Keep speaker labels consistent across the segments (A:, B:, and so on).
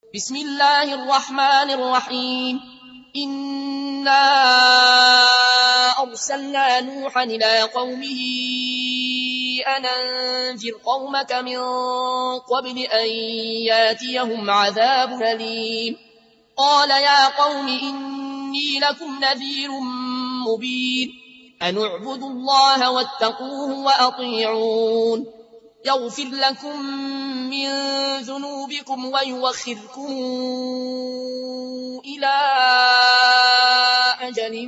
A: بسم الله الرحمن الرحيم. إنا أرسلنا نوحا إلى قومه أن أنذر قومك من قبل أن ياتيهم عذاب أليم. قال يا قوم إني لكم نذير مبين أن اعبدوا الله واتقوه وأطيعون يغفر لكم من ذنوبكم ويوخركم إلى أجل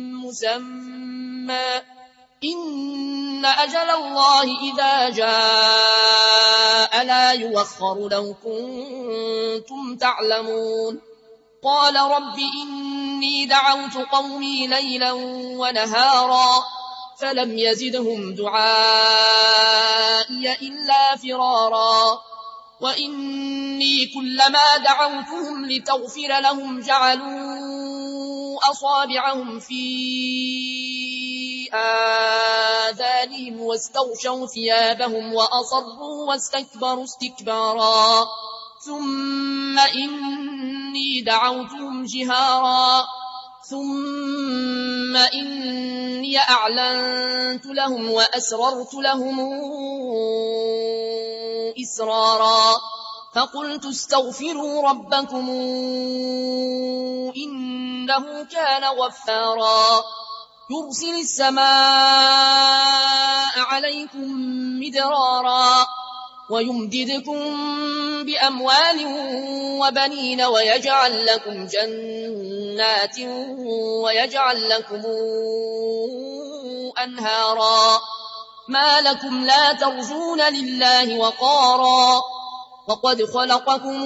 A: مسمى إن أجل الله إذا جاء لا يوخر لو كنتم تعلمون. قال رب إني دعوت قومي ليلا ونهارا فلم يزدهم دعائي إلا فرارا وإني كلما دعوتهم لتغفر لهم جعلوا أصابعهم في آذانهم واستغشوا ثيابهم وأصروا واستكبروا استكبارا ثم إني دعوتهم جهارا ثم إني أعلنت لهم وأسررت لهم إسرارا فقلت استغفروا ربكم إنه كان غفارا يرسل السماء عليكم مدرارا ويمددكم بأموال وبنين ويجعل لكم جنات ويجعل لكم أنهارا ما لكم لا ترجون لله وقارا وقد خلقكم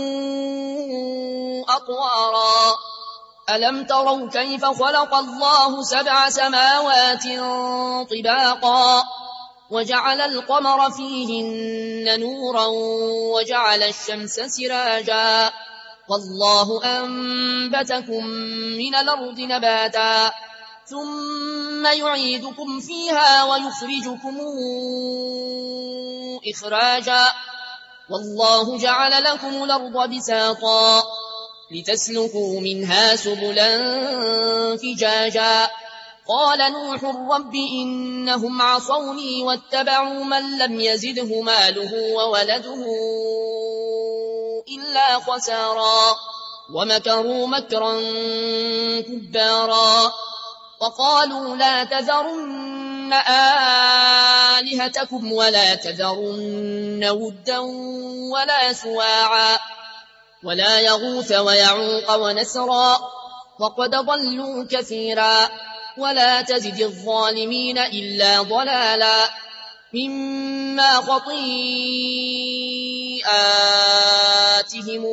A: أطوارا ألم تروا كيف خلق الله 7 سماوات طباقا وجعل القمر فيهن نورا وجعل الشمس سراجا والله أنبتكم من الأرض نباتا ثم يعيدكم فيها ويخرجكم إخراجا والله جعل لكم الأرض بساطا لتسلكوا منها سبلا فجاجا قال نوح رب إنهم عصوني واتبعوا من لم يزده ماله وولده إلا خسارا ومكروا مكرا كبارا وقالوا لا تذرن آلهتكم ولا تذرن ودا ولا سواعا ولا يغوث ويعوق ونسرا وقد ضلوا كثيرا ولا تزد الظالمين إلا ضلالا مما خطيئاتهم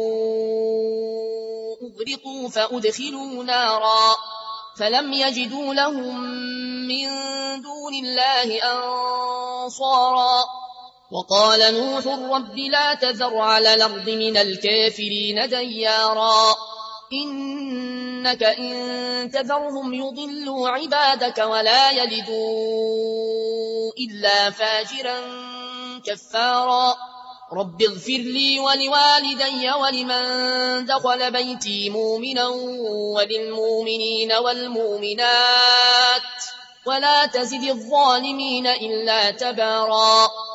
A: أغرقوا فأدخلوا نارا فلم يجدوا لهم من دون الله أنصارا وقال نوح رب لا تذر على الأرض من الكافرين ديارا إنك إن تذرهم يضلوا عبادك ولا يلدوا إلا فاجرا كفارا رب اغفر لي ولوالدي ولمن دخل بيتي مؤمنا وللمؤمنين والمؤمنات ولا تزد الظالمين إلا تبارا